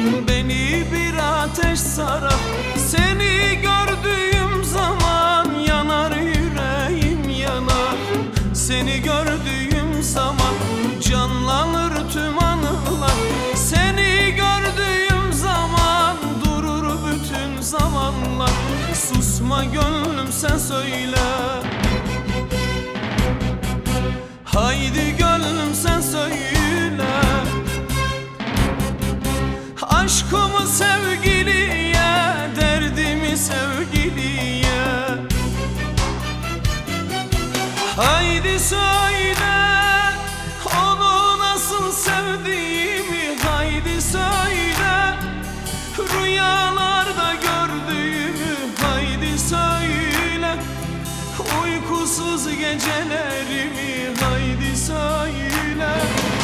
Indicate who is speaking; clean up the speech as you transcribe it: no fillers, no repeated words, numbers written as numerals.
Speaker 1: Beni bir ateş sarar, seni gördüğüm zaman yanar yüreğim yanar. Seni gördüğüm zaman canlanır tüm anılar. Seni gördüğüm zaman durur bütün zamanlar. Susma gönlüm sen söyle, haydi gönlüm sen söyle. Aşkımı sevgiliye, derdimi sevgiliye. Haydi söyle onu nasıl sevdiğimi. Haydi söyle rüyalarda gördüğümü. Haydi söyle uykusuz gecelerimi. Haydi söyle.